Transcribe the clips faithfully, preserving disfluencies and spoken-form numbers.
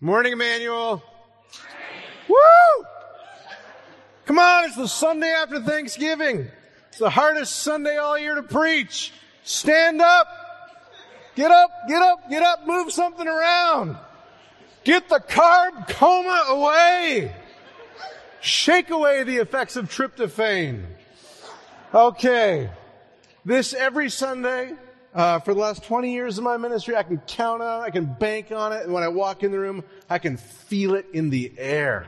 Morning, Emmanuel. Woo! Come on, it's the Sunday after Thanksgiving. It's the hardest Sunday all year to preach. Stand up. Get up, get up, get up, move something around. Get the carb coma away. Shake away the effects of tryptophan. Okay. This every Sunday, uh, for the last twenty years of my ministry, I can count on it, I can bank on it, and when I walk in the room, I can feel it in the air.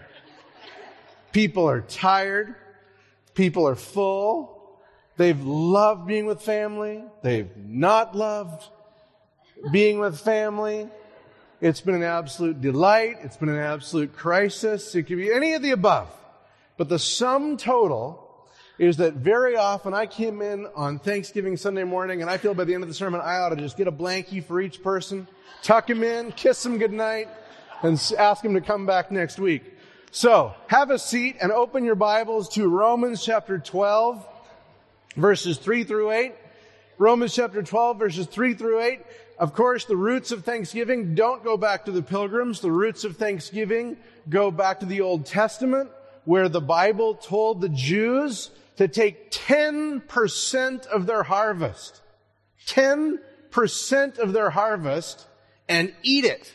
People are tired. People are full. They've loved being with family. They've not loved being with family. It's been an absolute delight. It's been an absolute crisis. It could be any of the above. But the sum total is that very often I came in on Thanksgiving Sunday morning and I feel by the end of the sermon I ought to just get a blankie for each person, tuck them in, kiss them goodnight, and ask them to come back next week. So, have a seat and open your Bibles to Romans chapter twelve, verses three through eight. Romans chapter twelve, verses three through eight. Of course, the roots of Thanksgiving don't go back to the Pilgrims. The roots of Thanksgiving go back to the Old Testament, where the Bible told the Jews to take ten percent of their harvest, ten percent of their harvest, and eat it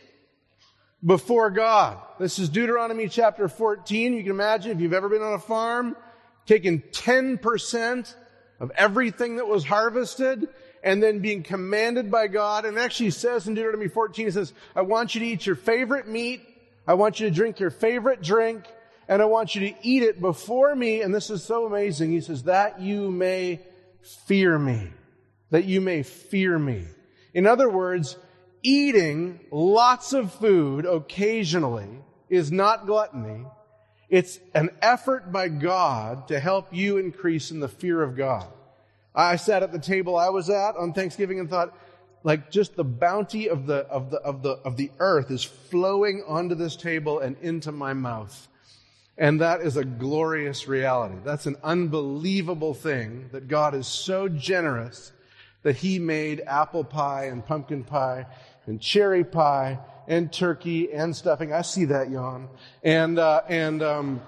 before God. This is Deuteronomy chapter fourteen. You can imagine if you've ever been on a farm, taking ten percent of everything that was harvested and then being commanded by God. And it actually says in Deuteronomy fourteen, it says, I want you to eat your favorite meat. I want you to drink your favorite drink. And I want you to eat it before me. And this is so amazing. He says, that you may fear me. That you may fear me. In other words, eating lots of food occasionally is not gluttony. It's an effort by God to help you increase in the fear of God. I sat at the table I was at on Thanksgiving and thought, like, just the bounty of the, of the, of the, of the earth is flowing onto this table and into my mouth. And that is a glorious reality. That's an unbelievable thing that God is so generous that He made apple pie and pumpkin pie and cherry pie and turkey and stuffing. I see that yawn. And, uh, and, um,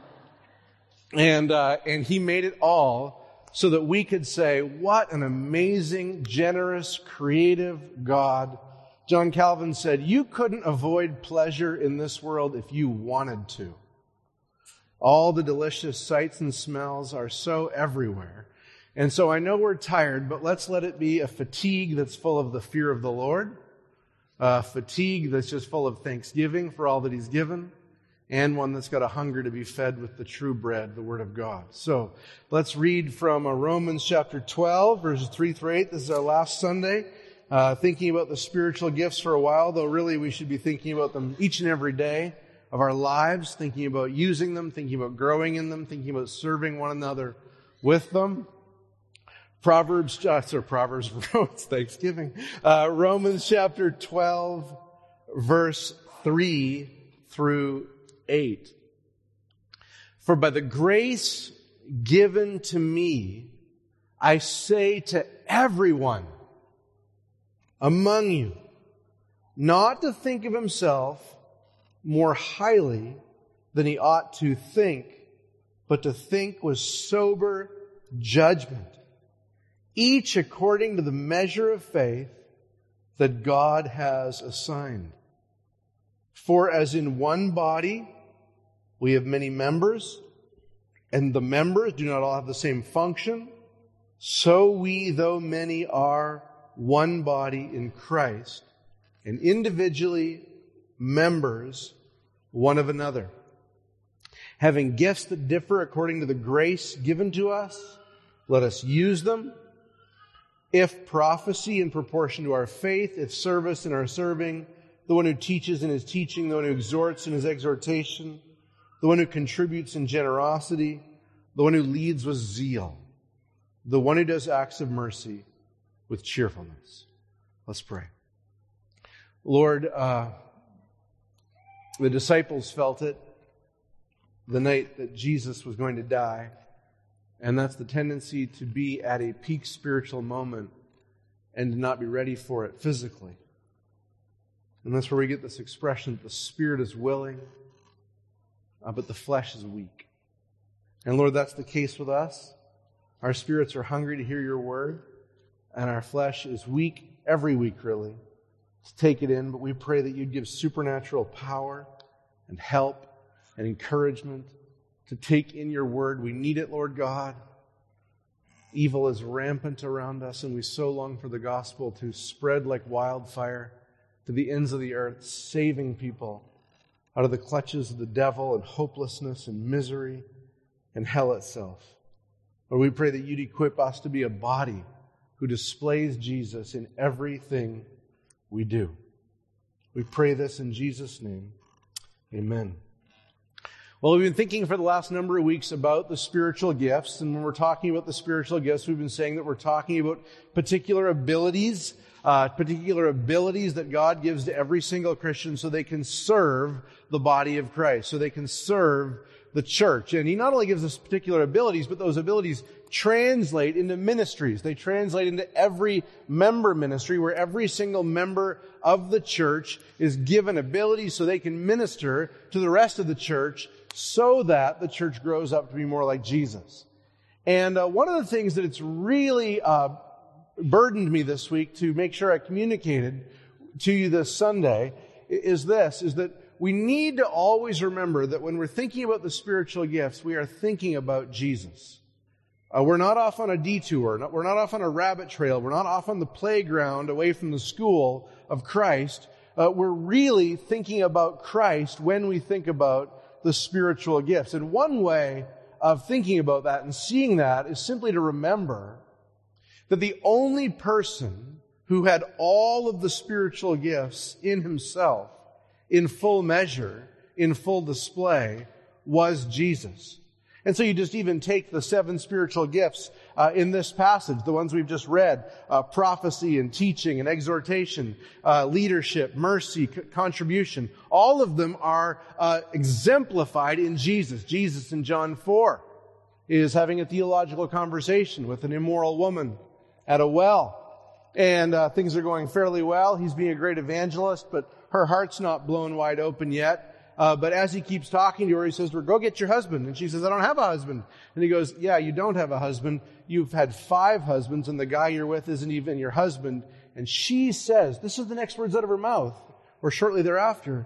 and, uh, and He made it all so that we could say, what an amazing, generous, creative God. John Calvin said, you couldn't avoid pleasure in this world if you wanted to. All the delicious sights and smells are so everywhere. And so I know we're tired, but let's let it be a fatigue that's full of the fear of the Lord, a fatigue that's just full of thanksgiving for all that He's given, and one that's got a hunger to be fed with the true bread, the Word of God. So let's read from Romans chapter twelve, verses three through eight. This is our last Sunday, uh, thinking about the spiritual gifts for a while, though really we should be thinking about them each and every day of our lives, thinking about using them, thinking about growing in them, thinking about serving one another with them. Proverbs, uh, sorry, Proverbs, it's Thanksgiving. Uh, Romans chapter twelve, verse three through eight. For by the grace given to me, I say to everyone among you, not to think of himself more highly than he ought to think, but to think with sober judgment, each according to the measure of faith that God has assigned. For as in one body we have many members, and the members do not all have the same function, so we, though many, are one body in Christ, and individually members one of another, having gifts that differ according to the grace given to us. Let us use them. If prophecy in proportion to our faith, if service in our serving, the one who teaches in his teaching, the one who exhorts in his exhortation, the one who contributes in generosity, the one who leads with zeal, the one who does acts of mercy with cheerfulness. Let's pray. Lord, uh, the disciples felt it the night that Jesus was going to die. And that's the tendency to be at a peak spiritual moment and to not be ready for it physically. And that's where we get this expression that the spirit is willing, uh, but the flesh is weak. And Lord, that's the case with us. Our spirits are hungry to hear your word, and our flesh is weak every week, really, to take it in. But we pray that you'd give supernatural power and help and encouragement to take in your word. We need it, Lord God. Evil is rampant around us, and we so long for the gospel to spread like wildfire to the ends of the earth, saving people out of the clutches of the devil and hopelessness and misery and hell itself. Lord, we pray that you'd equip us to be a body who displays Jesus in everything we do. We pray this in Jesus' name. Amen. Well, we've been thinking for the last number of weeks about the spiritual gifts, and when we're talking about the spiritual gifts, we've been saying that we're talking about particular abilities, uh, particular abilities that God gives to every single Christian so they can serve the body of Christ, so they can serve the church. And He not only gives us particular abilities, but those abilities translate into ministries. They translate into every member ministry, where every single member of the church is given abilities so they can minister to the rest of the church, so that the church grows up to be more like Jesus. And uh, one of the things that it's really uh, burdened me this week to make sure I communicated to you this Sunday is this, is that we need to always remember that when we're thinking about the spiritual gifts, we are thinking about Jesus. Uh, we're not off on a detour. Not, we're not off on a rabbit trail. We're not off on the playground away from the school of Christ. Uh, we're really thinking about Christ when we think about the spiritual gifts. And one way of thinking about that and seeing that is simply to remember that the only person who had all of the spiritual gifts in himself, in full measure, in full display, was Jesus. And so you just even take the seven spiritual gifts uh, in this passage, the ones we've just read, uh, prophecy and teaching and exhortation, uh, leadership, mercy, c- contribution. All of them are uh, exemplified in Jesus. Jesus in John four is having a theological conversation with an immoral woman at a well. And uh, things are going fairly well. He's being a great evangelist, but her heart's not blown wide open yet. Uh, but as he keeps talking to her, he says to her, "Go get your husband." And she says, "I don't have a husband." And he goes, "Yeah, you don't have a husband. You've had five husbands, and the guy you're with isn't even your husband." And she says, this is the next words out of her mouth, or shortly thereafter,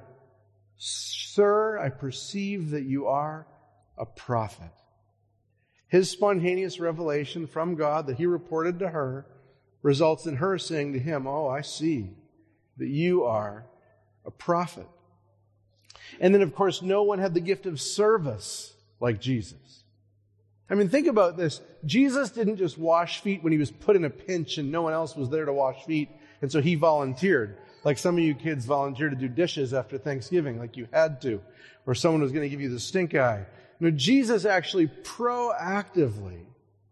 "Sir, I perceive that you are a prophet." His spontaneous revelation from God that he reported to her results in her saying to him, "Oh, I see that you are a prophet." And then, of course, no one had the gift of service like Jesus. I mean, think about this. Jesus didn't just wash feet when he was put in a pinch and no one else was there to wash feet, and so he volunteered. Like some of you kids volunteer to do dishes after Thanksgiving, like you had to, or someone was going to give you the stink eye. No, Jesus actually proactively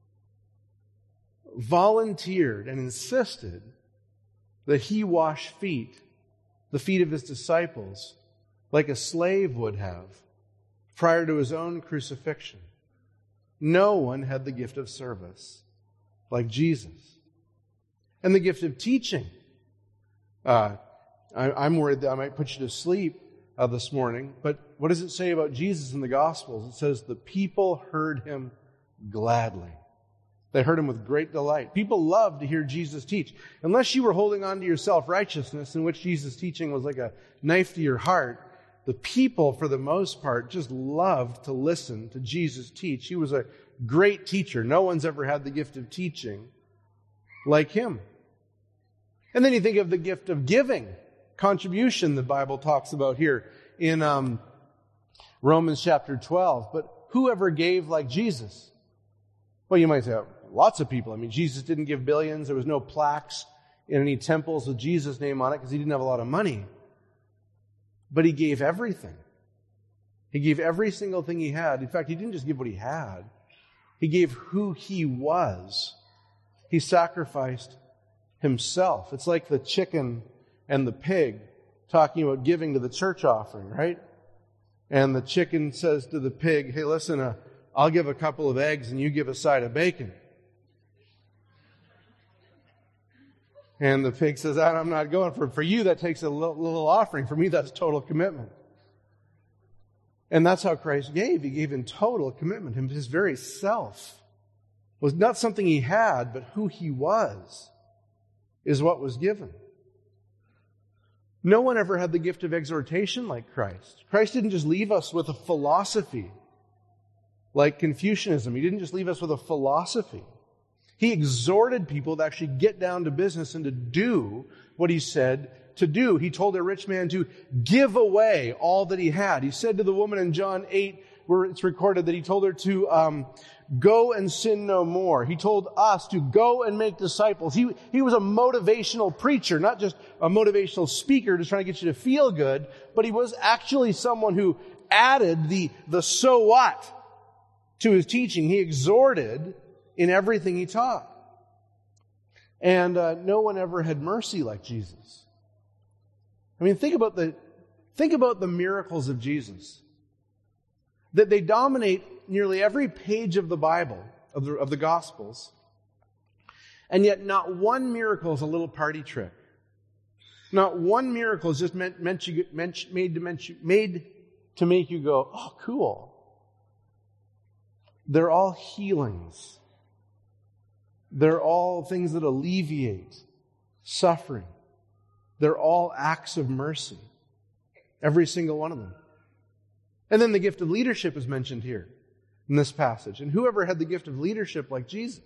volunteered and insisted that he wash feet, the feet of his disciples, like a slave would have prior to his own crucifixion. No one had the gift of service like Jesus. And the gift of teaching. Uh, I, I'm worried that I might put you to sleep uh, this morning, but what does it say about Jesus in the Gospels? It says the people heard him gladly. They heard him with great delight. People love to hear Jesus teach. Unless you were holding on to your self-righteousness, in which Jesus' teaching was like a knife to your heart, the people, for the most part, just loved to listen to Jesus teach. He was a great teacher. No one's ever had the gift of teaching like him. And then you think of the gift of giving, contribution the Bible talks about here in um, Romans chapter twelve. But who ever gave like Jesus? Well, you might say, lots of people. I mean, Jesus didn't give billions. There was no plaques in any temples with Jesus' name on it because he didn't have a lot of money. But he gave everything. He gave every single thing he had. In fact, he didn't just give what he had. He gave who he was. He sacrificed himself. It's like the chicken and the pig talking about giving to the church offering, right? And the chicken says to the pig, "Hey, listen, uh, I'll give a couple of eggs and you give a side of bacon." And the pig says, I'm not going. For, for you, that takes a little, little offering. For me, that's total commitment. And that's how Christ gave. He gave in total commitment. His very self was not something he had, but who he was is what was given. No one ever had the gift of exhortation like Christ. Christ didn't just leave us with a philosophy like Confucianism. He didn't just leave us with a philosophy. He exhorted people to actually get down to business and to do what he said to do. He told a rich man to give away all that he had. He said to the woman in John eight, where it's recorded that he told her to um, go and sin no more. He told us to go and make disciples. He, he was a motivational preacher, not just a motivational speaker just trying to get you to feel good, but he was actually someone who added the, the so what to his teaching. He exhorted in everything he taught. And uh, no one ever had mercy like Jesus. I mean, think about the, think about the miracles of Jesus. That they dominate nearly every page of the Bible, of the, of the Gospels. And yet not one miracle is a little party trick. Not one miracle is just meant, meant you, meant, made, to meant you, made to make you go, oh, cool. They're all healings. They're all things that alleviate suffering. They're all acts of mercy. Every single one of them. And then the gift of leadership is mentioned here in this passage. And whoever had the gift of leadership like Jesus?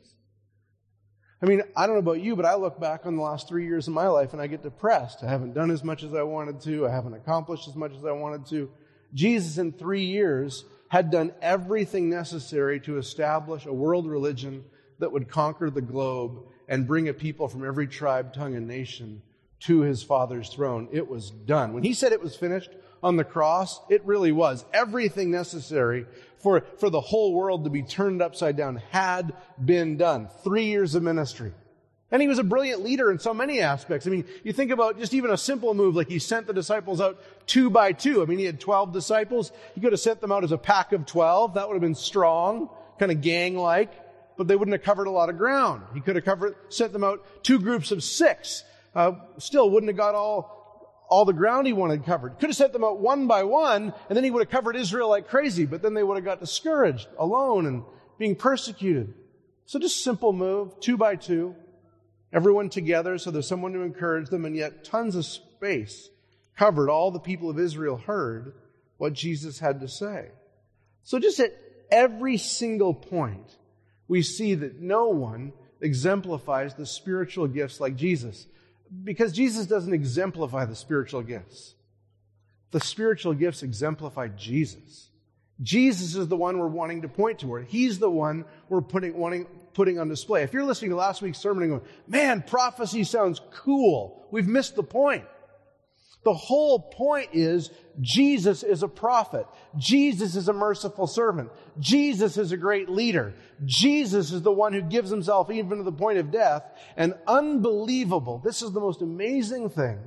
I mean, I don't know about you, but I look back on the last three years of my life and I get depressed. I haven't done as much as I wanted to. I haven't accomplished as much as I wanted to. Jesus in three years had done everything necessary to establish a world religion that would conquer the globe and bring a people from every tribe, tongue, and nation to his Father's throne. It was done. When he said it was finished on the cross, it really was. Everything necessary for, for the whole world to be turned upside down had been done. Three years of ministry. And he was a brilliant leader in so many aspects. I mean, you think about just even a simple move, like he sent the disciples out two by two. I mean, he had twelve disciples. He could have sent them out as a pack of twelve. That would have been strong, kind of gang-like, but they wouldn't have covered a lot of ground. He could have covered, sent them out two groups of six. Uh, still wouldn't have got all, all the ground he wanted covered. Could have sent them out one by one, and then he would have covered Israel like crazy, but then they would have got discouraged, alone, and being persecuted. So just simple move, two by two. Everyone together, so there's someone to encourage them, and yet tons of space covered. All the people of Israel heard what Jesus had to say. So just at every single point, we see that no one exemplifies the spiritual gifts like Jesus. Because Jesus doesn't exemplify the spiritual gifts. The spiritual gifts exemplify Jesus. Jesus is the one we're wanting to point toward. He's the one we're putting, wanting, putting on display. If you're listening to last week's sermon and going, man, prophecy sounds cool, we've missed the point. The whole point is Jesus is a prophet. Jesus is a merciful servant. Jesus is a great leader. Jesus is the one who gives himself even to the point of death. And unbelievable, this is the most amazing thing.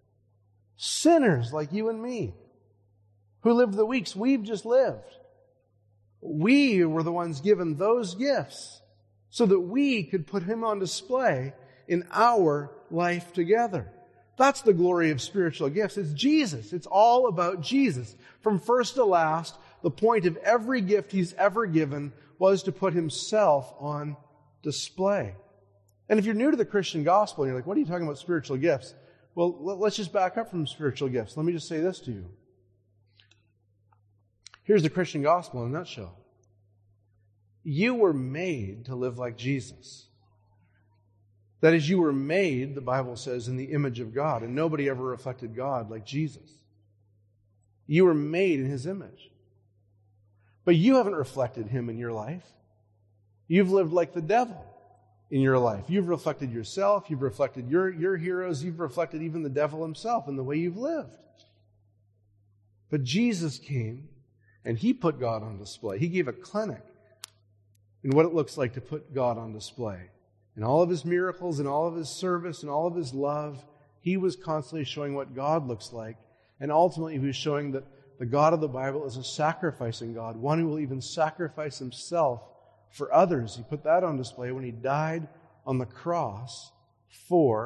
Sinners like you and me, who lived the weeks we've just lived, we were the ones given those gifts so that we could put him on display in our life together. That's the glory of spiritual gifts. It's Jesus. It's all about Jesus. From first to last, the point of every gift he's ever given was to put himself on display. And if you're new to the Christian gospel and you're like, what are you talking about spiritual gifts? Well, let's just back up from spiritual gifts. Let me just say this to you. Here's the Christian gospel in a nutshell. You were made to live like Jesus. That is, you were made, the Bible says, in the image of God, and nobody ever reflected God like Jesus. You were made in his image. But you haven't reflected him in your life. You've lived like the devil in your life. You've reflected yourself, you've reflected your, your heroes, you've reflected even the devil himself in the way you've lived. But Jesus came, and he put God on display. He gave a clinic in what it looks like to put God on display. In all of his miracles, in all of his service, in all of his love, he was constantly showing what God looks like. And ultimately, he was showing that the God of the Bible is a sacrificing God, one who will even sacrifice himself for others. He put that on display when he died on the cross for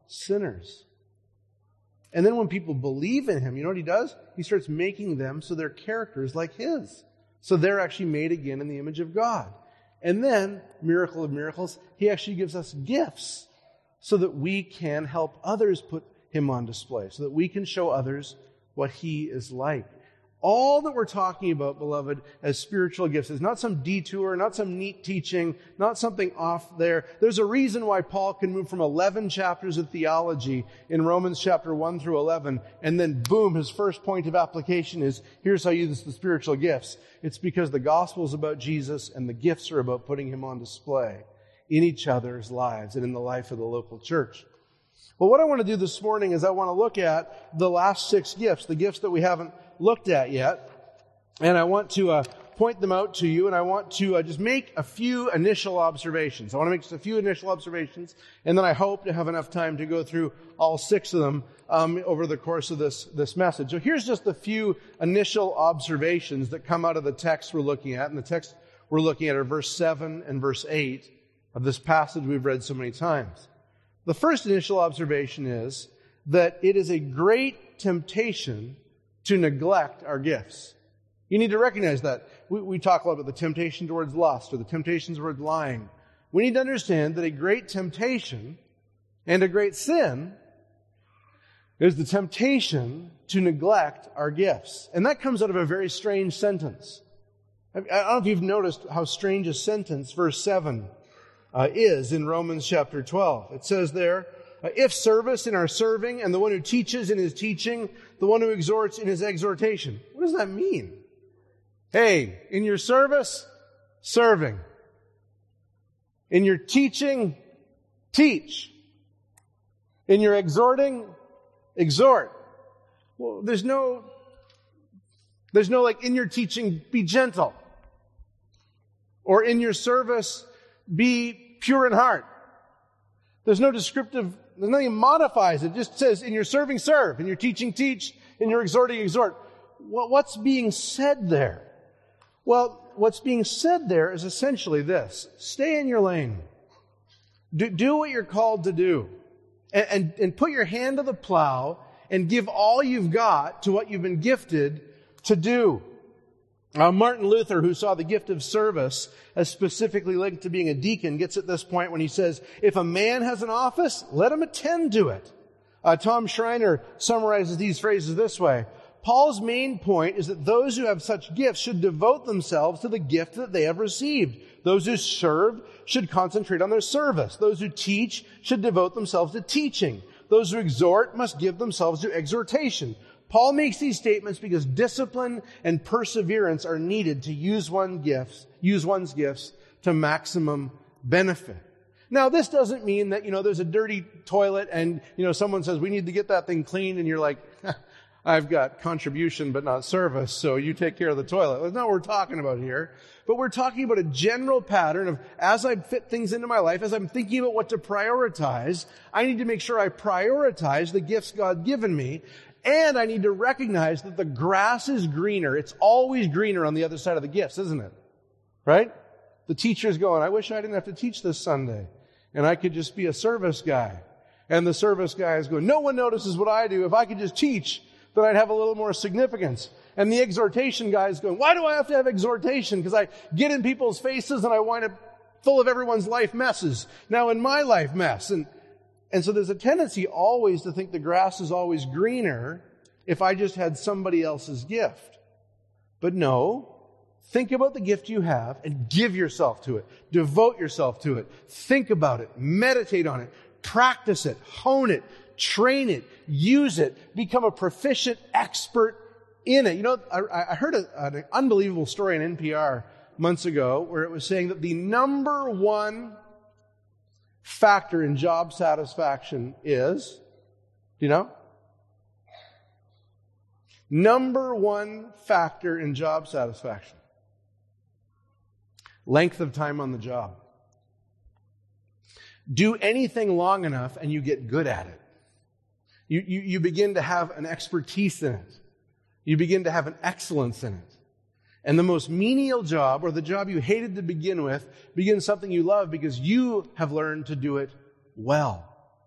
sinners. And then when people believe in him, you know what he does? He starts making them so their character is like his. So they're actually made again in the image of God. And then, miracle of miracles, he actually gives us gifts so that we can help others put him on display, so that we can show others what he is like. All that we're talking about, beloved, as spiritual gifts is not some detour, not some neat teaching, not something off there. There's a reason why Paul can move from eleven chapters of theology in Romans chapter one through eleven, and then boom, his first point of application is, here's how you use the spiritual gifts. It's because the gospel is about Jesus, and the gifts are about putting him on display in each other's lives and in the life of the local church. Well, what I want to do this morning is I want to look at the last six gifts, the gifts that we haven't looked at yet, and I want to uh, point them out to you, and I want to uh, just make a few initial observations. I want to make just a few initial observations, and then I hope to have enough time to go through all six of them um, over the course of this, this message. So here's just a few initial observations that come out of the text we're looking at, and the text we're looking at are verse seven and verse eight of this passage we've read so many times. The first initial observation is that it is a great temptation to neglect our gifts. You need to recognize that. We, we talk a lot about the temptation towards lust or the temptations towards lying. We need to understand that a great temptation and a great sin is the temptation to neglect our gifts. And that comes out of a very strange sentence. I don't know if you've noticed how strange a sentence verse seven uh, is in Romans chapter twelve. It says there, if service in our serving, and the one who teaches in his teaching, the one who exhorts in his exhortation. What does that mean? Hey, in your service, serving. In your teaching, teach. In your exhorting, exhort. Well, there's no, there's no like in your teaching, be gentle. Or in your service, be pure in heart. There's no descriptive, there's nothing that modifies it. It just says, in your serving, serve. In your teaching, teach. In your exhorting, exhort. What's being said there? Well, what's being said there is essentially this. Stay in your lane. Do, do what you're called to do. And, and, and put your hand to the plow and give all you've got to what you've been gifted to do. Uh, Martin Luther, who saw the gift of service as specifically linked to being a deacon, gets at this point when he says, if a man has an office, let him attend to it. Uh, Tom Schreiner summarizes these phrases this way. Paul's main point is that those who have such gifts should devote themselves to the gift that they have received. Those who serve should concentrate on their service. Those who teach should devote themselves to teaching. Those who exhort must give themselves to exhortation. Paul makes these statements because discipline and perseverance are needed to use one gifts, use one's gifts to maximum benefit. Now, this doesn't mean that, you know, there's a dirty toilet and, you know, someone says, we need to get that thing clean, and you're like, I've got contribution but not service, so you take care of the toilet. That's not what we're talking about here. But we're talking about a general pattern of, as I fit things into my life, as I'm thinking about what to prioritize, I need to make sure I prioritize the gifts God given me. And I need to recognize that the grass is greener. It's always greener on the other side of the gifts, isn't it? Right? The teacher's going, I wish I didn't have to teach this Sunday, and I could just be a service guy. And the service guy is going, no one notices what I do. If I could just teach, then I'd have a little more significance. And the exhortation guy is going, why do I have to have exhortation? Because I get in people's faces and I wind up full of everyone's life messes. Now in my life mess. And And so there's a tendency always to think the grass is always greener if I just had somebody else's gift. But no, think about the gift you have and give yourself to it. Devote yourself to it. Think about it. Meditate on it. Practice it. Hone it. Train it. Use it. Become a proficient expert in it. You know, I, I heard a, an unbelievable story on N P R months ago where it was saying that the number one factor in job satisfaction is, do you know? Number one factor in job satisfaction. Length of time on the job. Do anything long enough and you get good at it. You, you, you begin to have an expertise in it. You begin to have an excellence in it. And the most menial job, or the job you hated to begin with, begins something you love because you have learned to do it well.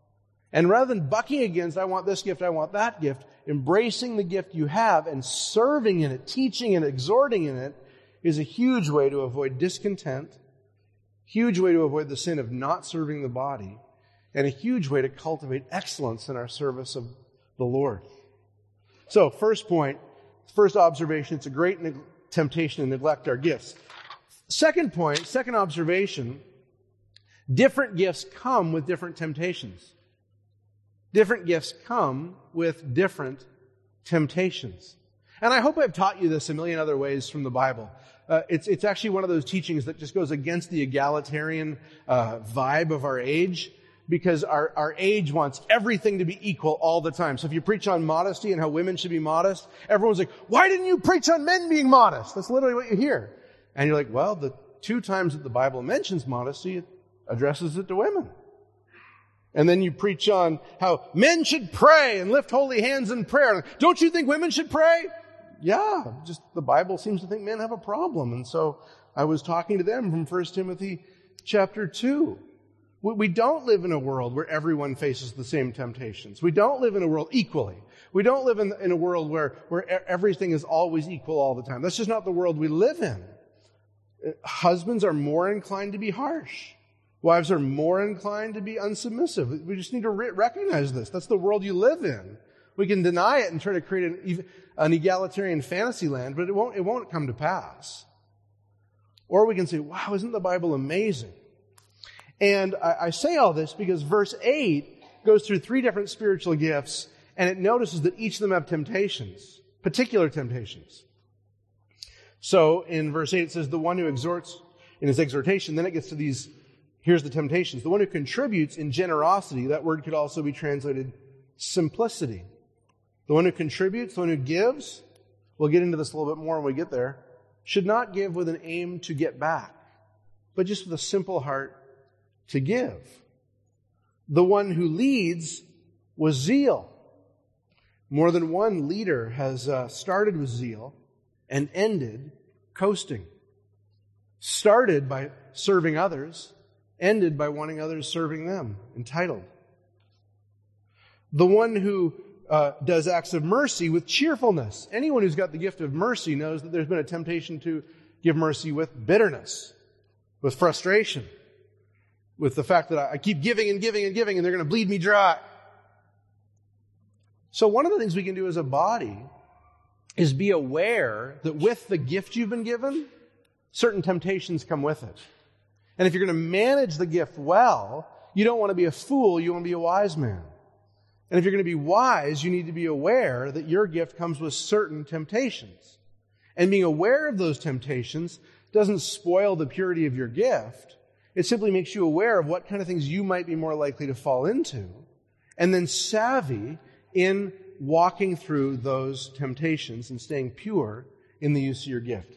And rather than bucking against, I want this gift, I want that gift, embracing the gift you have and serving in it, teaching and exhorting in it is a huge way to avoid discontent, huge way to avoid the sin of not serving the body, and a huge way to cultivate excellence in our service of the Lord. So, first point, first observation, it's a great neg- temptation to neglect our gifts. Second point, second observation, different gifts come with different temptations. Different gifts come with different temptations. And I hope I've taught you this a million other ways from the Bible. Uh, it's, it's actually one of those teachings that just goes against the egalitarian uh, vibe of our age, because our, our age wants everything to be equal all the time. So if you preach on modesty and how women should be modest, everyone's like, why didn't you preach on men being modest? That's literally what you hear. And you're like, well, the two times that the Bible mentions modesty, it addresses it to women. And then you preach on how men should pray and lift holy hands in prayer. Don't you think women should pray? Yeah, just the Bible seems to think men have a problem. And so I was talking to them from First Timothy chapter two. We don't live in a world where everyone faces the same temptations. We don't live in a world equally. We don't live in, in a world where, where everything is always equal all the time. That's just not the world we live in. Husbands are more inclined to be harsh. Wives are more inclined to be unsubmissive. We just need to re- recognize this. That's the world you live in. We can deny it and try to create an, an egalitarian fantasy land, but it won't, it won't come to pass. Or we can say, wow, isn't the Bible amazing? And I, I say all this because verse eight goes through three different spiritual gifts, and it notices that each of them have temptations, particular temptations. So in verse eight it says, the one who exhorts in his exhortation, then it gets to these, here's the temptations. The one who contributes in generosity, that word could also be translated simplicity. The one who contributes, the one who gives, we'll get into this a little bit more when we get there, should not give with an aim to get back, but just with a simple heart to give. The one who leads was zeal. More than one leader has uh, started with zeal and ended coasting. Started by serving others, ended by wanting others serving them, entitled. The one who uh, does acts of mercy with cheerfulness. Anyone who's got the gift of mercy knows that there's been a temptation to give mercy with bitterness, with frustration, with the fact that I keep giving and giving and giving and they're going to bleed me dry. So one of the things we can do as a body is be aware that with the gift you've been given, certain temptations come with it. And if you're going to manage the gift well, you don't want to be a fool, you want to be a wise man. And if you're going to be wise, you need to be aware that your gift comes with certain temptations. And being aware of those temptations doesn't spoil the purity of your gift. It simply makes you aware of what kind of things you might be more likely to fall into, and then savvy in walking through those temptations and staying pure in the use of your gift.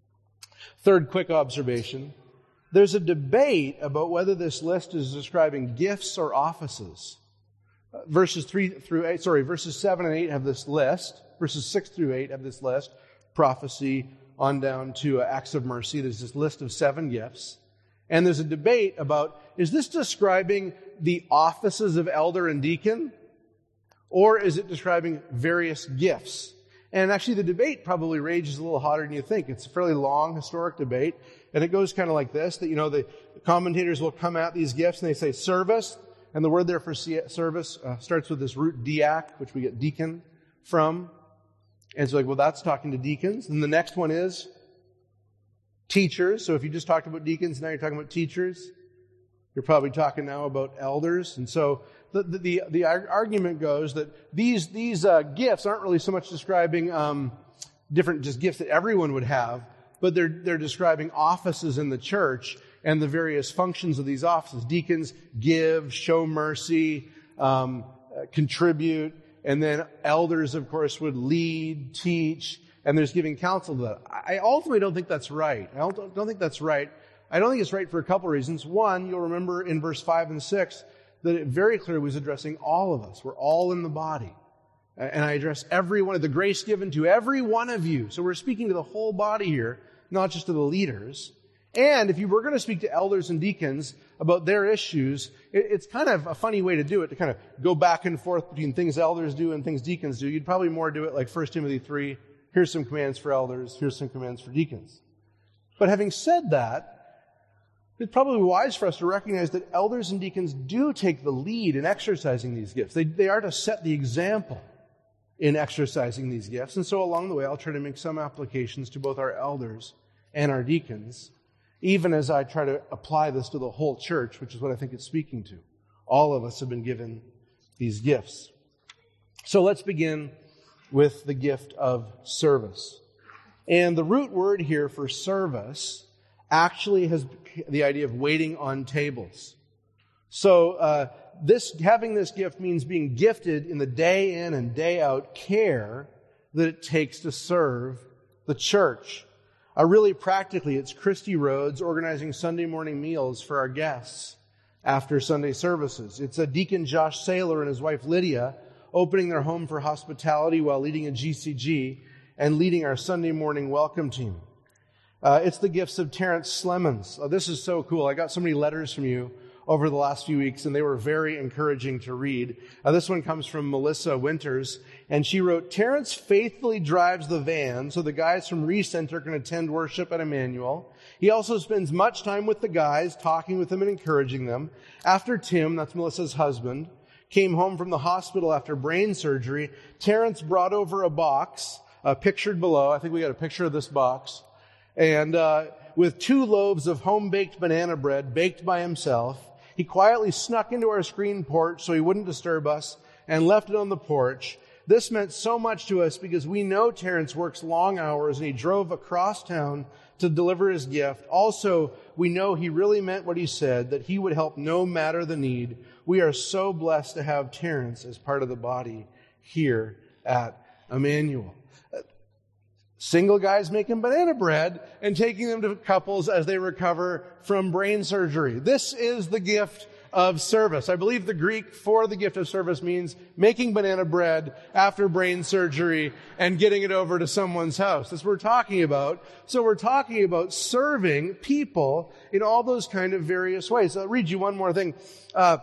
Third quick observation. There's a debate about whether this list is describing gifts or offices. Uh, verses three through eight, sorry, verses seven and eight have this list. Verses six through eight have this list. Prophecy on down to uh, acts of mercy. There's this list of seven gifts. And there's a debate about, is this describing the offices of elder and deacon? Or is it describing various gifts? And actually the debate probably rages a little hotter than you think. It's a fairly long historic debate. And it goes kind of like this, that, you know, the commentators will come at these gifts and they say service. And the word there for service uh, starts with this root diak, which we get deacon from. And it's like, well, that's talking to deacons. And the next one is teachers. So if you just talked about deacons, now you're talking about teachers. You're probably talking now about elders. And so the the, the, the argument goes that these these uh, gifts aren't really so much describing um, different just gifts that everyone would have, but they're they're describing offices in the church and the various functions of these offices. Deacons give, show mercy, um, uh, contribute, and then elders, of course, would lead, teach, and there's giving counsel to that. I ultimately don't think that's right. I don't, don't think that's right. I don't think it's right for a couple of reasons. One, you'll remember in verse five and six that it very clearly was addressing all of us. We're all in the body. And I address every one of the grace given to every one of you. So we're speaking to the whole body here, not just to the leaders. And if you were going to speak to elders and deacons about their issues, it, it's kind of a funny way to do it, to kind of go back and forth between things elders do and things deacons do. You'd probably more do it like First Timothy three. Here's some commands for elders. Here's some commands for deacons. But having said that, it's probably wise for us to recognize that elders and deacons do take the lead in exercising these gifts. They, they are to set the example in exercising these gifts. And so along the way, I'll try to make some applications to both our elders and our deacons, even as I try to apply this to the whole church, which is what I think it's speaking to. All of us have been given these gifts. So let's begin with the gift of service. And the root word here for service actually has the idea of waiting on tables. So uh, this having this gift means being gifted in the day in and day out care that it takes to serve the church. Uh, really practically, it's Christy Rhodes organizing Sunday morning meals for our guests after Sunday services. It's a Deacon Josh Saylor and his wife Lydia opening their home for hospitality while leading a G C G and leading our Sunday morning welcome team. Uh, it's the gifts of Terrence Slemons. Oh, this is so cool. I got so many letters from you over the last few weeks, and they were very encouraging to read. Uh, this one comes from Melissa Winters, and she wrote, Terrence faithfully drives the van so the guys from Recenter can attend worship at Emmanuel. He also spends much time with the guys, talking with them and encouraging them. After Tim, that's Melissa's husband, came home from the hospital after brain surgery, Terrence brought over a box, uh, pictured below. I think we got a picture of this box. And uh, with two loaves of home-baked banana bread baked by himself, he quietly snuck into our screen porch so he wouldn't disturb us and left it on the porch. This meant so much to us because we know Terrence works long hours and he drove across town to deliver his gift. Also, we know he really meant what he said, that he would help no matter the need. We are so blessed to have Terrence as part of the body here at Emmanuel. Single guys making banana bread and taking them to couples as they recover from brain surgery. This is the gift of service. I believe the Greek for the gift of service means making banana bread after brain surgery and getting it over to someone's house. That's what we're talking about. So we're talking about serving people in all those kind of various ways. I'll read you one more thing. Uh,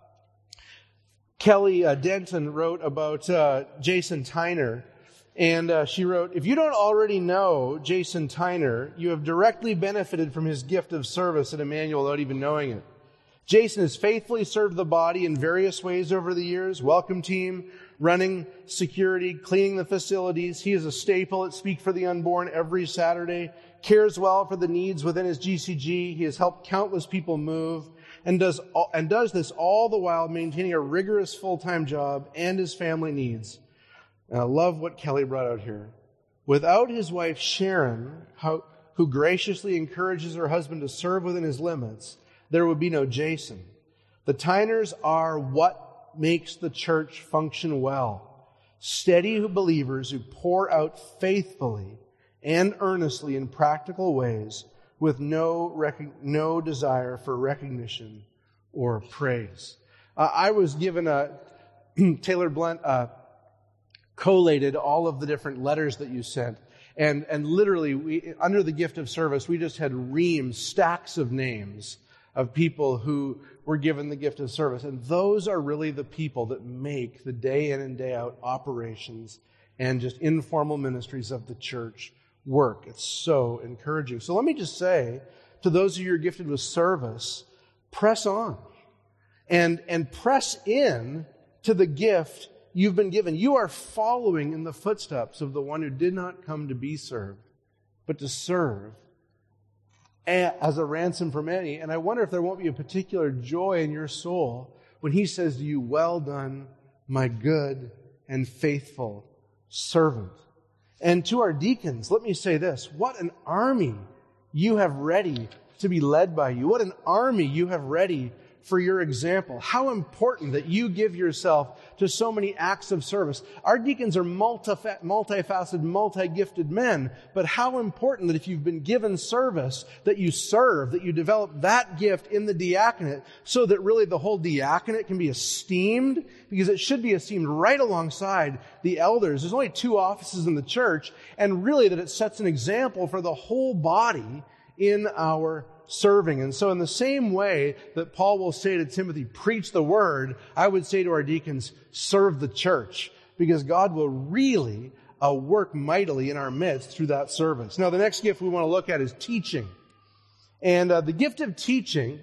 Kelly uh, Denton wrote about uh, Jason Tyner. And uh, she wrote, if you don't already know Jason Tyner, you have directly benefited from his gift of service at Emmanuel without even knowing it. Jason has faithfully served the body in various ways over the years. Welcome team, running security, cleaning the facilities. He is a staple at Speak for the Unborn every Saturday, cares well for the needs within his G C G. He has helped countless people move and does, and does this all the while maintaining a rigorous full-time job and his family needs. And I love what Kelly brought out here. Without his wife Sharon, how, who graciously encourages her husband to serve within his limits, there would be no Jason. The Tyners are what makes the church function well. Steady believers who pour out faithfully and earnestly in practical ways with no rec- no desire for recognition or praise. Uh, I was given a Taylor Blunt uh, collated all of the different letters that you sent. And, and literally, we, under the gift of service, we just had reams, stacks of names of people who were given the gift of service. And those are really the people that make the day in and day out operations and just informal ministries of the church work. It's so encouraging. So let me just say, to those of you who are gifted with service, press on and, and press in to the gift you've been given. You are following in the footsteps of the one who did not come to be served, but to serve as a ransom for many. And I wonder if there won't be a particular joy in your soul when he says to you, well done, my good and faithful servant. And to our deacons, let me say this, what an army you have ready to be led by you. What an army you have ready for your example. How important that you give yourself to so many acts of service. Our deacons are multifa- multifaceted, multi-gifted men, but how important that if you've been given service, that you serve, that you develop that gift in the diaconate so that really the whole diaconate can be esteemed, because it should be esteemed right alongside the elders. There's only two offices in the church, and really that it sets an example for the whole body in our serving. And so in the same way that Paul will say to Timothy, preach the word, I would say to our deacons, serve the church, because God will really uh, work mightily in our midst through that service. Now, the next gift we want to look at is teaching. And uh, the gift of teaching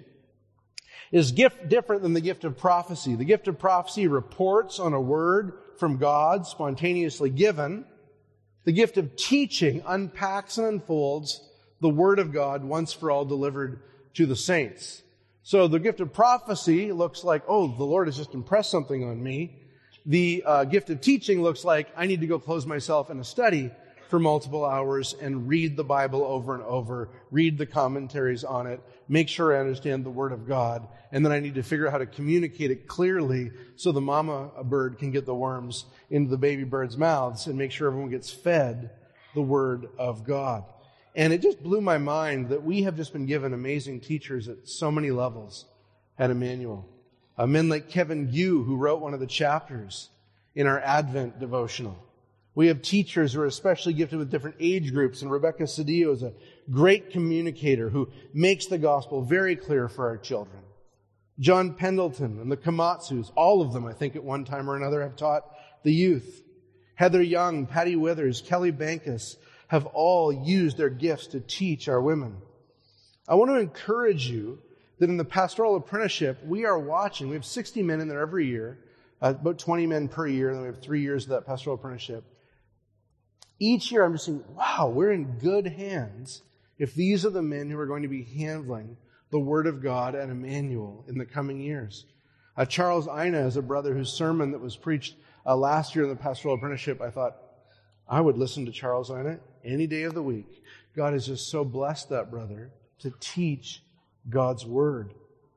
is gift different than the gift of prophecy. The gift of prophecy reports on a word from God, spontaneously given. The gift of teaching unpacks and unfolds the word of God once for all delivered to the saints. So the gift of prophecy looks like, oh, the Lord has just impressed something on me. The uh, gift of teaching looks like I need to go close myself in a study for multiple hours and read the Bible over and over, read the commentaries on it, make sure I understand the Word of God, and then I need to figure out how to communicate it clearly so the mama bird can get the worms into the baby birds' mouths and make sure everyone gets fed the Word of God. And it just blew my mind that we have just been given amazing teachers at so many levels at Emmanuel. Uh, men like Kevin Yu, who wrote one of the chapters in our Advent devotional. We have teachers who are especially gifted with different age groups, and Rebecca Cedillo is a great communicator who makes the gospel very clear for our children. John Pendleton and the Komatsus, all of them, I think, at one time or another, have taught the youth. Heather Young, Patty Withers, Kelly Bankus have all used their gifts to teach our women. I want to encourage you that in the pastoral apprenticeship, we are watching. We have sixty men in there every year, uh, about twenty men per year, and then we have three years of that pastoral apprenticeship. Each year I'm just saying, wow, we're in good hands if these are the men who are going to be handling the Word of God at Emmanuel in the coming years. Uh, Charles Ina is a brother whose sermon that was preached uh, last year in the pastoral apprenticeship, I thought, I would listen to Charles Ina any day of the week. God has just so blessed that brother to teach God's Word.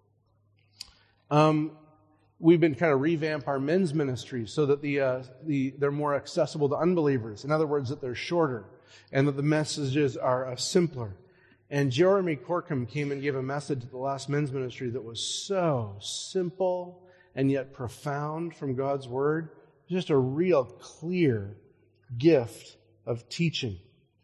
Um, we've been kind of revamp our men's ministry so that the, uh, the they're more accessible to unbelievers. In other words, that they're shorter and that the messages are uh, simpler. And Jeremy Corkum came and gave a message at the last men's ministry that was so simple and yet profound from God's Word. Just a real clear gift of teaching.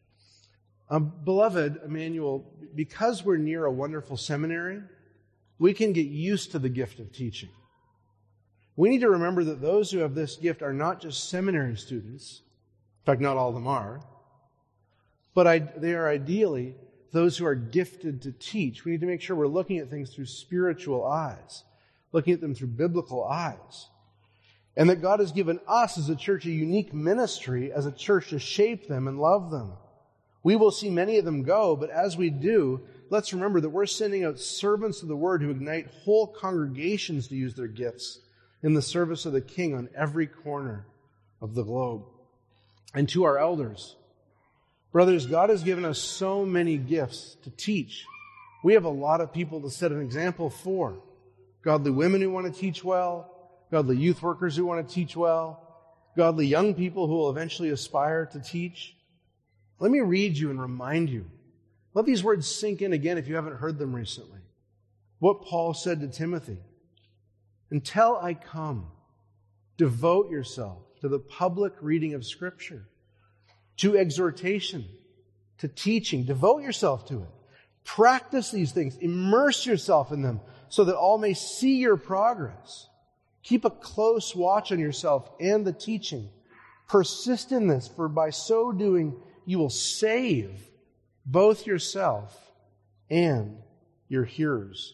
Um, beloved Emmanuel, because we're near a wonderful seminary, we can get used to the gift of teaching. We need to remember that those who have this gift are not just seminary students. In fact, not all of them are. But I, they are ideally those who are gifted to teach. We need to make sure we're looking at things through spiritual eyes, looking at them through biblical eyes. And that God has given us as a church a unique ministry as a church to shape them and love them. We will see many of them go, but as we do, let's remember that we're sending out servants of the Word who ignite whole congregations to use their gifts in the service of the King on every corner of the globe. And to our elders, brothers, God has given us so many gifts to teach. We have a lot of people to set an example for. Godly women who want to teach well, godly youth workers who want to teach well, godly young people who will eventually aspire to teach. Let me read you and remind you. Let these words sink in again if you haven't heard them recently. What Paul said to Timothy. Until I come, devote yourself to the public reading of Scripture, to exhortation, to teaching. Devote yourself to it. Practice these things. Immerse yourself in them so that all may see your progress. Keep a close watch on yourself and the teaching. Persist in this, for by so doing, you will save both yourself and your hearers.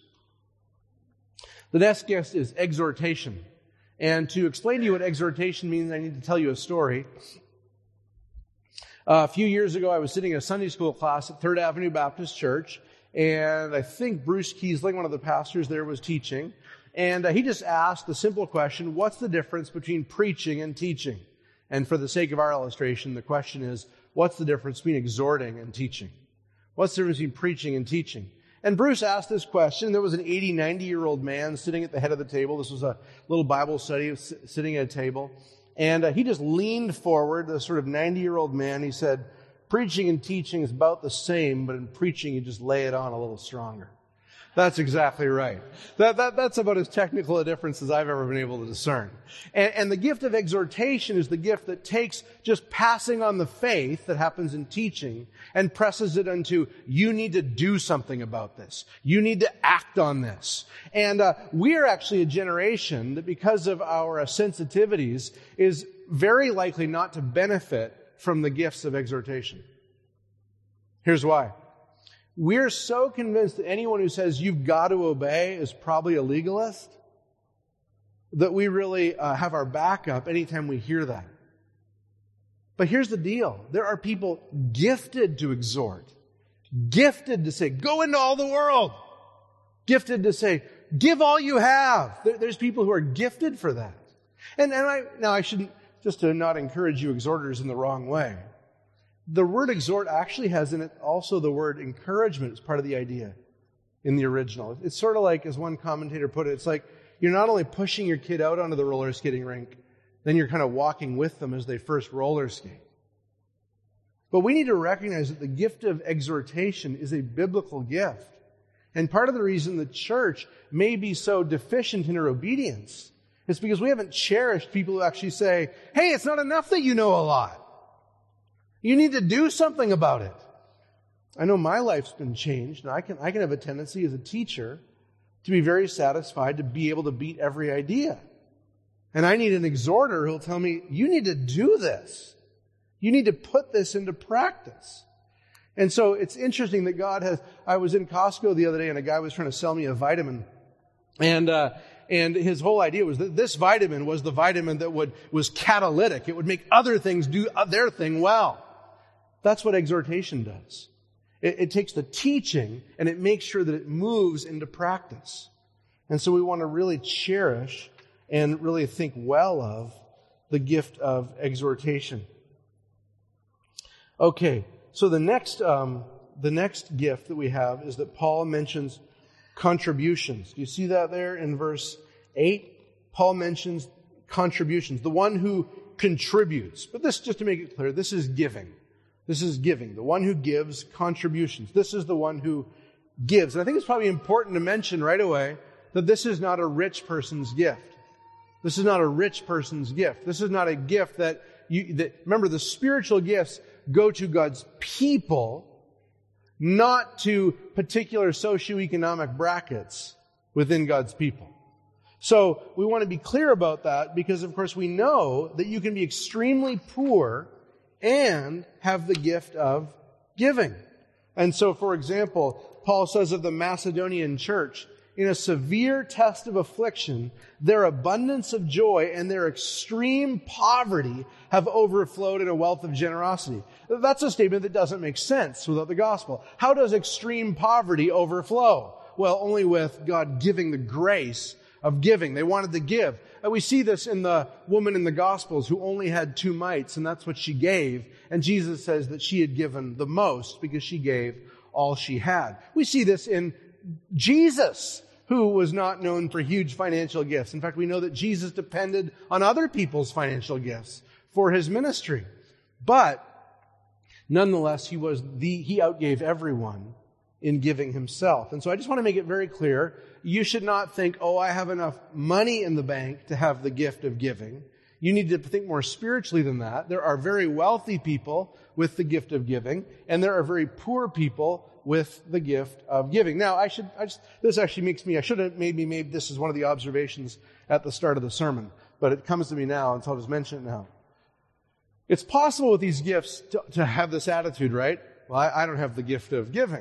The next guest is exhortation. And to explain to you what exhortation means, I need to tell you a story. Uh, a few years ago, I was sitting in a Sunday school class at Third Avenue Baptist Church, and I think Bruce Kiesling, one of the pastors there, was teaching. And uh, he just asked the simple question, what's the difference between preaching and teaching? And for the sake of our illustration, the question is, what's the difference between exhorting and teaching? What's the difference between preaching and teaching? And Bruce asked this question. There was an eighty, ninety-year-old man sitting at the head of the table. This was a little Bible study, sitting at a table. And uh, he just leaned forward, the sort of ninety-year-old man. He said, preaching and teaching is about the same, but in preaching you just lay it on a little stronger. That's exactly right. That, that, that's about as technical a difference as I've ever been able to discern. And, and the gift of exhortation is the gift that takes just passing on the faith that happens in teaching and presses it into, you need to do something about this. You need to act on this. And uh, we are actually a generation that, because of our uh, sensitivities, is very likely not to benefit from the gifts of exhortation. Here's why. We're so convinced that anyone who says you've got to obey is probably a legalist that we really uh, have our back up anytime we hear that. But here's the deal. There are people gifted to exhort, gifted to say, go into all the world, gifted to say, give all you have. There, there's people who are gifted for that. And, and I, now I shouldn't, just to not encourage you exhorters in the wrong way. The word exhort actually has in it also the word encouragement as part of the idea in the original. It's sort of like, as one commentator put it, it's like you're not only pushing your kid out onto the roller skating rink, then you're kind of walking with them as they first roller skate. But we need to recognize that the gift of exhortation is a biblical gift. And part of the reason the church may be so deficient in her obedience is because we haven't cherished people who actually say, hey, it's not enough that you know a lot. You need to do something about it. I know my life's been changed, and I can, I can have a tendency as a teacher to be very satisfied to be able to beat every idea. And I need an exhorter who'll tell me, you need to do this. You need to put this into practice. And so it's interesting that God has, I was in Costco the other day and a guy was trying to sell me a vitamin. And, uh, and his whole idea was that this vitamin was the vitamin that would, was catalytic. It would make other things do their thing well. That's what exhortation does. It, it takes the teaching and it makes sure that it moves into practice. And so we want to really cherish and really think well of the gift of exhortation. Okay, so the next, um, the next gift that we have is that Paul mentions contributions. Do you see that there in verse eight? Paul mentions contributions. The one who contributes. But this, just to make it clear, this is giving. This is giving. The one who gives contributions. This is the one who gives. And I think it's probably important to mention right away that this is not a rich person's gift. This is not a rich person's gift. This is not a gift that you, that, remember, the spiritual gifts go to God's people, not to particular socioeconomic brackets within God's people. So we want to be clear about that because, of course, we know that you can be extremely poor and have the gift of giving. And so, for example, Paul says of the Macedonian church, in a severe test of affliction, their abundance of joy and their extreme poverty have overflowed in a wealth of generosity. That's a statement that doesn't make sense without the gospel. How does extreme poverty overflow? Well, only with God giving the grace of giving. They wanted to give. And we see this in the woman in the Gospels who only had two mites, and that's what she gave. And Jesus says that she had given the most because she gave all she had. We see this in Jesus, who was not known for huge financial gifts. In fact, we know that Jesus depended on other people's financial gifts for his ministry. But nonetheless, he was the, he outgave everyone in giving himself. And so I just want to make it very clear, you should not think, oh, I have enough money in the bank to have the gift of giving. You need to think more spiritually than that. There are very wealthy people with the gift of giving, and there are very poor people with the gift of giving. Now, I should, I just, this actually makes me, I should have maybe made this as one of the observations at the start of the sermon, but it comes to me now, and so I'll just mention it now. It's possible with these gifts to, to have this attitude, right? Well, I, I don't have the gift of giving.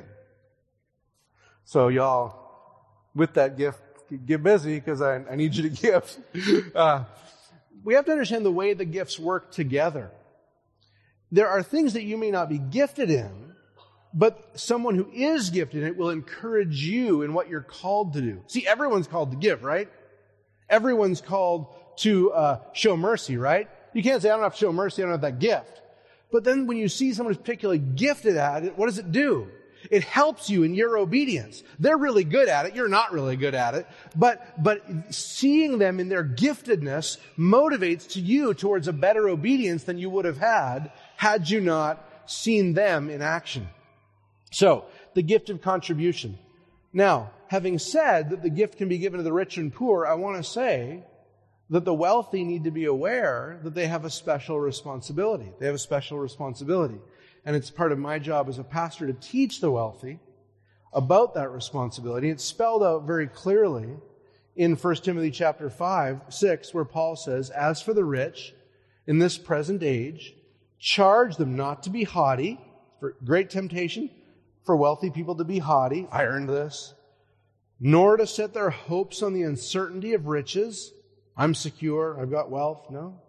So y'all, with that gift, get busy because I, I need you to give. Uh, we have to understand the way the gifts work together. There are things that you may not be gifted in, but someone who is gifted in it will encourage you in what you're called to do. See, everyone's called to give, right? Everyone's called to uh, show mercy, right? You can't say, I don't have to show mercy, I don't have that gift. But then when you see someone who's particularly gifted at it, what does it do? It helps you in your obedience. They're really good at it. You're not really good at it. But, but seeing them in their giftedness motivates to you towards a better obedience than you would have had had you not seen them in action. So, the gift of contribution. Now, having said that the gift can be given to the rich and poor, I want to say that the wealthy need to be aware that they have a special responsibility. They have a special responsibility. And it's part of my job as a pastor to teach the wealthy about that responsibility. It's spelled out very clearly in First Timothy chapter five, six, where Paul says, "As for the rich in this present age, charge them not to be haughty." For great temptation for wealthy people to be haughty. I earned this. "Nor to set their hopes on the uncertainty of riches." I'm secure, I've got wealth. No.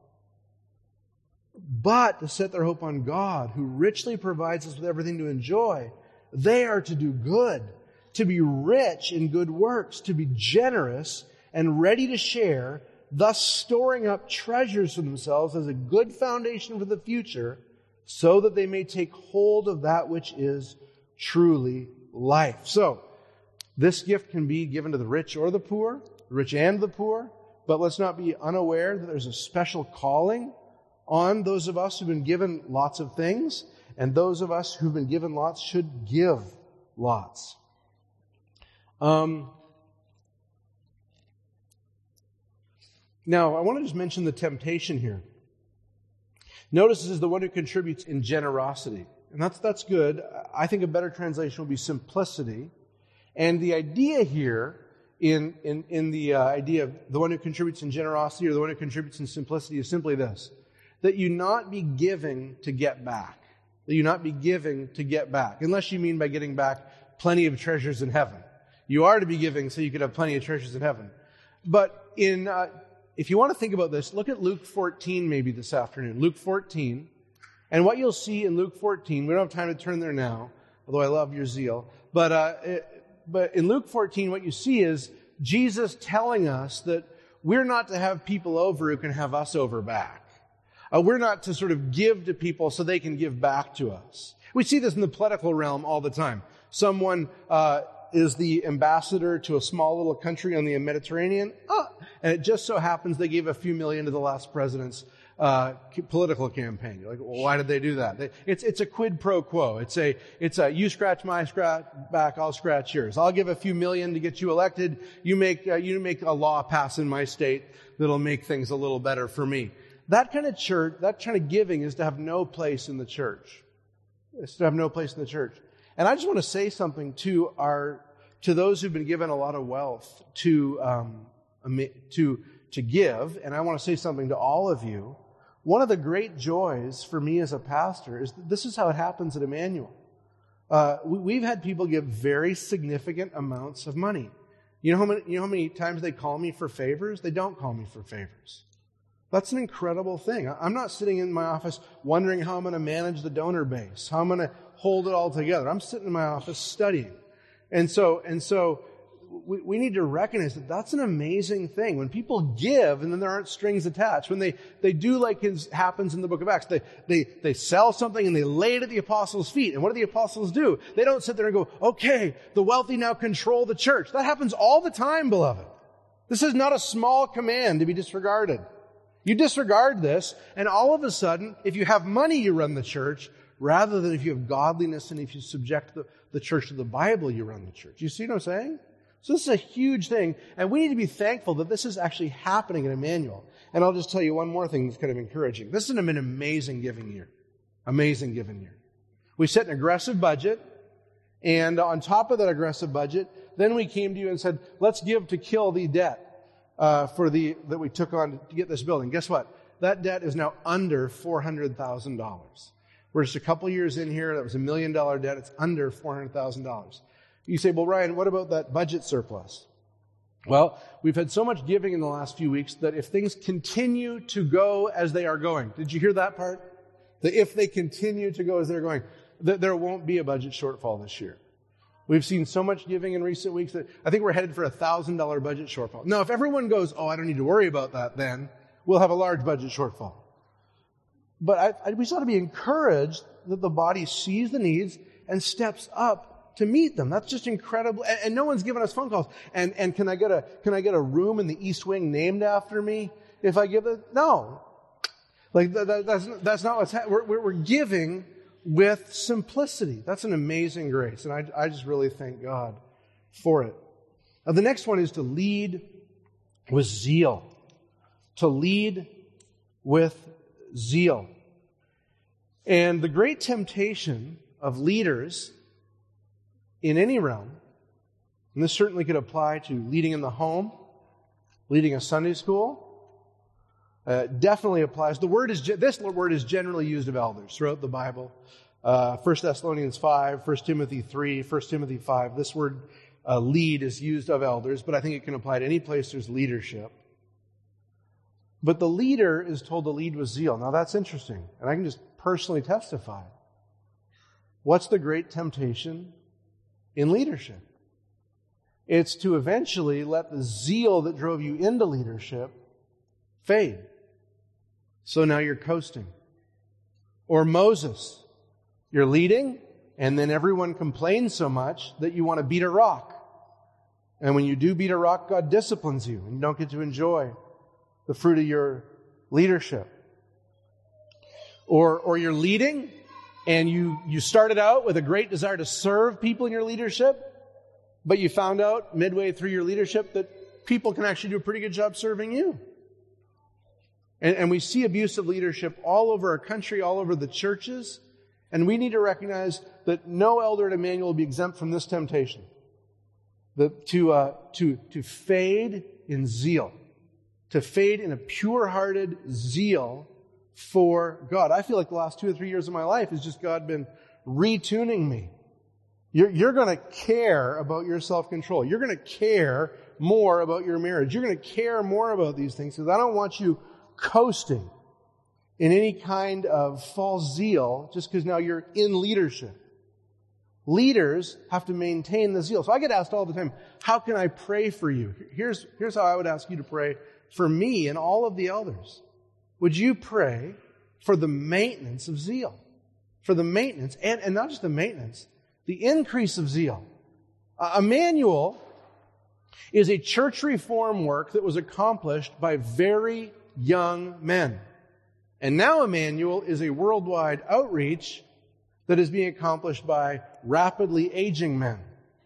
"But to set their hope on God, who richly provides us with everything to enjoy. They are to do good, to be rich in good works, to be generous and ready to share, thus storing up treasures for themselves as a good foundation for the future, so that they may take hold of that which is truly life." So, this gift can be given to the rich or the poor, the rich and the poor, but let's not be unaware that there's a special calling on those of us who've been given lots of things, and those of us who've been given lots should give lots. Um, now, I want to just mention the temptation here. Notice this is the one who contributes in generosity. And that's that's good. I think a better translation would be simplicity. And the idea here, in, in, in the uh, idea of the one who contributes in generosity or the one who contributes in simplicity, is simply this: that you not be giving to get back. That you not be giving to get back. Unless you mean by getting back plenty of treasures in heaven. You are to be giving so you could have plenty of treasures in heaven. But in... Uh, If you want to think about this, look at Luke fourteen maybe this afternoon. Luke fourteen. And what you'll see in Luke fourteen, we don't have time to turn there now, although I love your zeal. But, uh, it, but in Luke fourteen, what you see is Jesus telling us that we're not to have people over who can have us over back. Uh, we're not to sort of give to people so they can give back to us. We see this in the political realm all the time. Someone uh, is the ambassador to a small little country on the Mediterranean. Oh, and it just so happens they gave a few million to the last president's uh, political campaign. You're like, well, why did they do that? They, it's it's a quid pro quo. It's a it's a you scratch my scratch back, I'll scratch yours. I'll give a few million to get you elected. You make uh, you make a law pass in my state that'll make things a little better for me. That kind of church, that kind of giving, is to have no place in the church. It's to have no place in the church. And I just want to say something to our to those who've been given a lot of wealth to um, to to give, and I want to say something to all of you. One of the great joys for me as a pastor is that this is how it happens at Emmanuel. Uh, we, we've had people give very significant amounts of money. You know how many, you know how many times they call me for favors? They don't call me for favors. That's an incredible thing. I'm not sitting in my office wondering how I'm going to manage the donor base, how I'm going to hold it all together. I'm sitting in my office studying. And so, and so, We, we need to recognize that that's an amazing thing. When people give and then there aren't strings attached, when they, they do like it happens in the book of Acts, they, they, they sell something and they lay it at the apostles' feet. And what do the apostles do? They don't sit there and go, okay, the wealthy now control the church. That happens all the time, beloved. This is not a small command to be disregarded. You disregard this, and all of a sudden, if you have money, you run the church, rather than if you have godliness and if you subject the, the church to the Bible, you run the church. You see what I'm saying? So this is a huge thing, and we need to be thankful that this is actually happening in Emmanuel. And I'll just tell you one more thing that's kind of encouraging. This has been an amazing giving year. Amazing giving year. We set an aggressive budget, and on top of that aggressive budget, then we came to you and said, let's give to kill the debt uh, for the that we took on to get this building. Guess what? That debt is now under four hundred thousand dollars. We're just a couple years in here. That was a million dollar debt. It's under four hundred thousand dollars. You say, well, Ryan, what about that budget surplus? Well, we've had so much giving in the last few weeks that if things continue to go as they are going, did you hear that part? That if they continue to go as they're going, that there won't be a budget shortfall this year. We've seen so much giving in recent weeks that I think we're headed for a one thousand dollars budget shortfall. Now, if everyone goes, oh, I don't need to worry about that, then we'll have a large budget shortfall. But I, I, we just ought to be encouraged that the body sees the needs and steps up to meet them. That's just incredible. And, and no one's given us phone calls. And, and can I get a, can I get a room in the East Wing named after me if I give it? No. Like, that, that, that's, that's not what's happening. We're, we're giving with simplicity. That's an amazing grace. And I, I just really thank God for it. Now, the next one is to lead with zeal. To lead with zeal. And the great temptation of leaders in any realm, and this certainly could apply to leading in the home, leading a Sunday school, uh, definitely applies. The word is this word is generally used of elders throughout the Bible. Uh, First Thessalonians five, First Timothy three, First Timothy five. This word uh, lead is used of elders, but I think it can apply to any place there's leadership. But the leader is told to lead with zeal. Now that's interesting, and I can just personally testify. What's the great temptation in leadership? It's to eventually let the zeal that drove you into leadership fade. So now you're coasting. Or Moses, you're leading, and then everyone complains so much that you want to beat a rock. And when you do beat a rock, God disciplines you, and you don't get to enjoy the fruit of your leadership. Or, or you're leading, and you, you started out with a great desire to serve people in your leadership, but you found out midway through your leadership that people can actually do a pretty good job serving you. And, and we see abusive leadership all over our country, all over the churches, and we need to recognize that no elder at Emmanuel will be exempt from this temptation. The, to, uh, to, to fade in zeal. To fade in a pure-hearted zeal for God. I feel like the last two or three years of my life has just God been retuning me. You're, you're going to care about your self-control. You're going to care more about your marriage. You're going to care more about these things because I don't want you coasting in any kind of false zeal just because now you're in leadership. Leaders have to maintain the zeal. So I get asked all the time, how can I pray for you? Here's, here's how I would ask you to pray for me and all of the elders. Would you pray for the maintenance of zeal? For the maintenance, and, and not just the maintenance, the increase of zeal. Uh, Emmanuel is a church reform work that was accomplished by very young men. And now Emmanuel is a worldwide outreach that is being accomplished by rapidly aging men.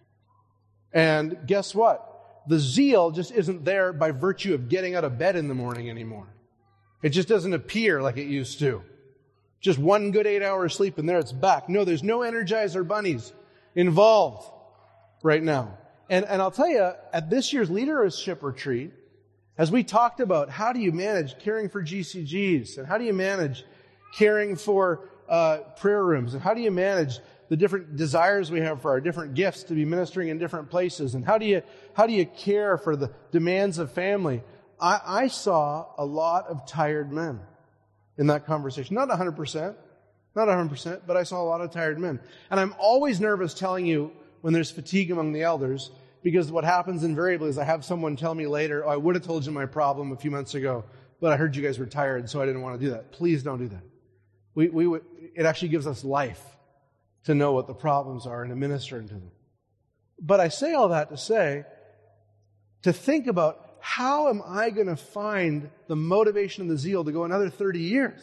And guess what? The zeal just isn't there by virtue of getting out of bed in the morning anymore. It just doesn't appear like it used to. Just one good eight hours sleep and there it's back. No, there's no Energizer bunnies involved right now. And, and I'll tell you, at this year's leadership retreat, as we talked about how do you manage caring for G C Gs and how do you manage caring for uh, prayer rooms and how do you manage the different desires we have for our different gifts to be ministering in different places and how do you how do you care for the demands of family? I, I saw a lot of tired men in that conversation. Not one hundred percent, not one hundred percent, but I saw a lot of tired men. And I'm always nervous telling you when there's fatigue among the elders, because what happens invariably is I have someone tell me later, oh, I would have told you my problem a few months ago, but I heard you guys were tired, so I didn't want to do that. Please don't do that. We, we would, it actually gives us life to know what the problems are and to minister into them. But I say all that to say, to think about how am I going to find the motivation and the zeal to go another thirty years?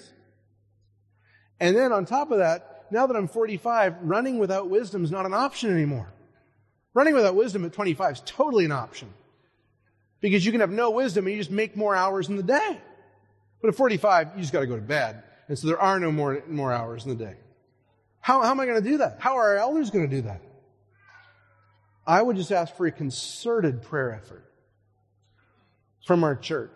And then on top of that, now that I'm forty-five, running without wisdom is not an option anymore. Running without wisdom at twenty-five is totally an option. Because you can have no wisdom and you just make more hours in the day. But at forty-five, you just got to go to bed. And so there are no more, more hours in the day. How, how am I going to do that? How are our elders going to do that? I would just ask for a concerted prayer effort from our church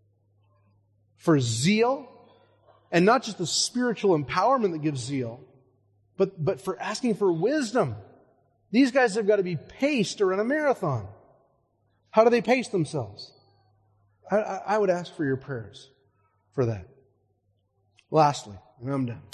for zeal, and not just the spiritual empowerment that gives zeal, but, but for asking for wisdom. These guys have got to be paced to run a marathon. How do they pace themselves? I, I, I would ask for your prayers for that. Lastly, and I'm done.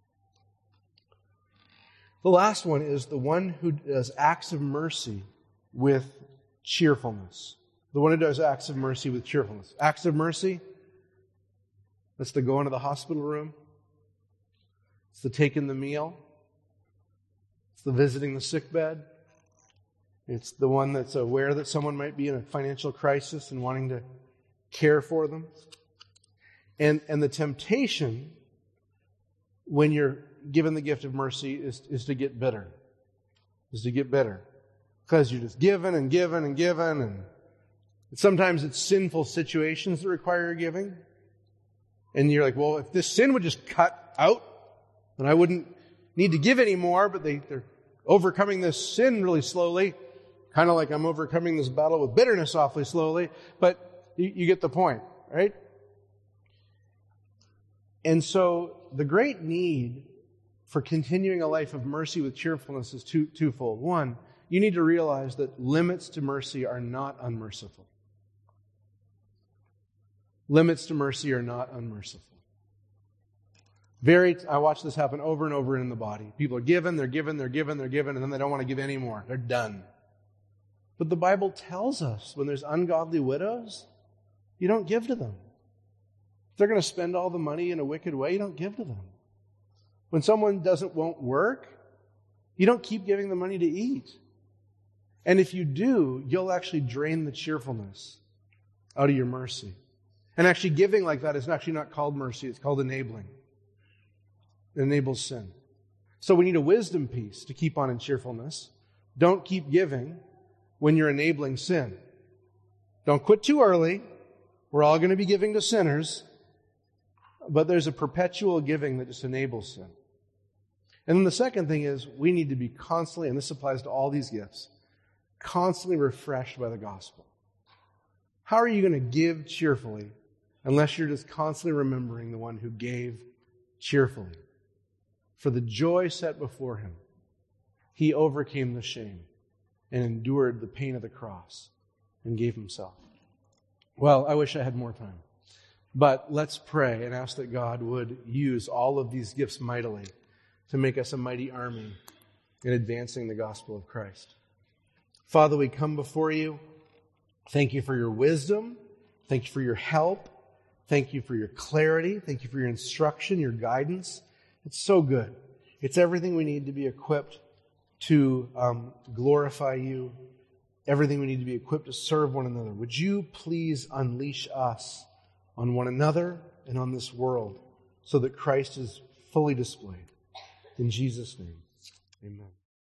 The last one is the one who does acts of mercy with cheerfulness. The one who does acts of mercy with cheerfulness. Acts of mercy, that's the going to the hospital room. It's the taking the meal. It's the visiting the sick bed. It's the one that's aware that someone might be in a financial crisis and wanting to care for them. And, and the temptation when you're given the gift of mercy is, is to get bitter. Is to get bitter. because you're just giving and giving and giving, and sometimes it's sinful situations that require your giving. And you're like, well, if this sin would just cut out, then I wouldn't need to give anymore, but they, they're overcoming this sin really slowly, kind of like I'm overcoming this battle with bitterness awfully slowly, but you, you get the point, right? And so the great need for continuing a life of mercy with cheerfulness is two, twofold. One, you need to realize that limits to mercy are not unmerciful. Limits to mercy are not unmerciful. Very, I watch this happen over and over in the body. People are given, they're given, they're given, they're given, and then they don't want to give anymore. They're done. But the Bible tells us when there's ungodly widows, you don't give to them. If they're going to spend all the money in a wicked way, you don't give to them. When someone doesn't won't work, you don't keep giving them money to eat. And if you do, you'll actually drain the cheerfulness out of your mercy. And actually giving like that is actually not called mercy, it's called enabling. It enables sin. So we need a wisdom piece to keep on in cheerfulness. Don't keep giving when you're enabling sin. Don't quit too early. We're all going to be giving to sinners. But there's a perpetual giving that just enables sin. And then the second thing is we need to be constantly, and this applies to all these gifts, constantly refreshed by the gospel. How are you going to give cheerfully unless you're just constantly remembering the one who gave cheerfully? For the joy set before him, he overcame the shame and endured the pain of the cross and gave himself. Well, I wish I had more time. But let's pray and ask that God would use all of these gifts mightily to make us a mighty army in advancing the gospel of Christ. Father, we come before you. Thank you for your wisdom. Thank you for your help. Thank you for your clarity. Thank you for your instruction, your guidance. It's so good. It's everything we need to be equipped to um, glorify you. Everything we need to be equipped to serve one another. Would you please unleash us on one another and on this world so that Christ is fully displayed. In Jesus' name, amen.